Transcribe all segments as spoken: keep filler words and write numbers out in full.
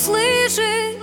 услышишь.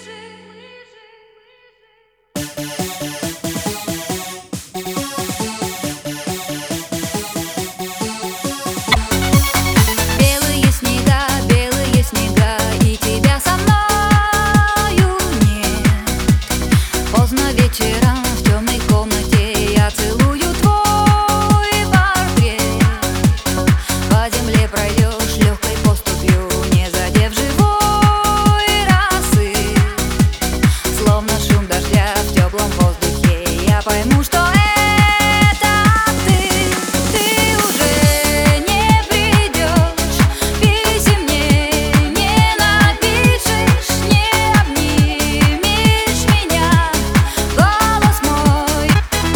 Белые снега, белые снега, и тебя со мною нет. Поздно вечером в темной комнате я целую твой портрет. По земле пройдешь легкой поступью, не задев живой росы. Словно шум дождя в теплом воздухе, я пойму, что это ты. Ты уже не придешь, писем мне не напишешь, не обнимешь меня, голос мой.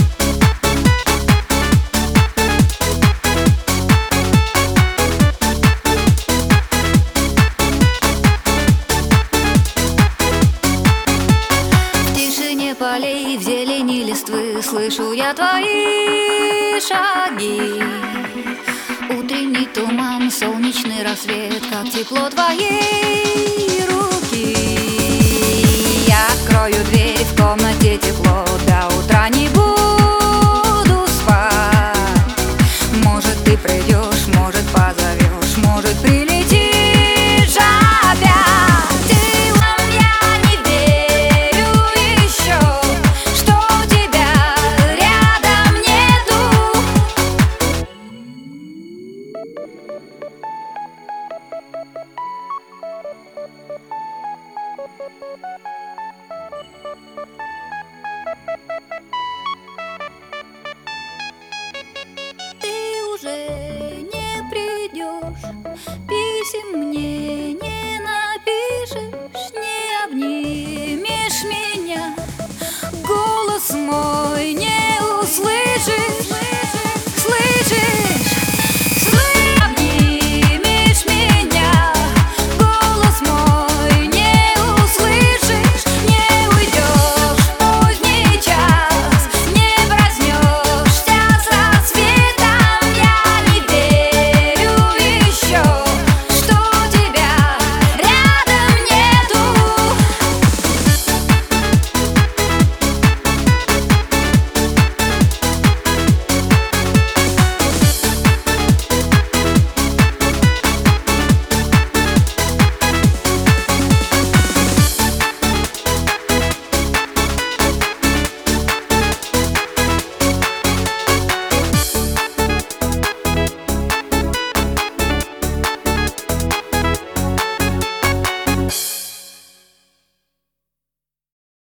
В тишине полей, в зелени листвы слышу я твои шаги. Утренний туман, солнечный рассвет, как тепло твоей руки. Я открою дверь, в комнате тепло, до утра не буду спать. Может, ты придешь, может, позовешь, может, прилетишь опять. Ты нам, я не верю еще, что тебя рядом нету.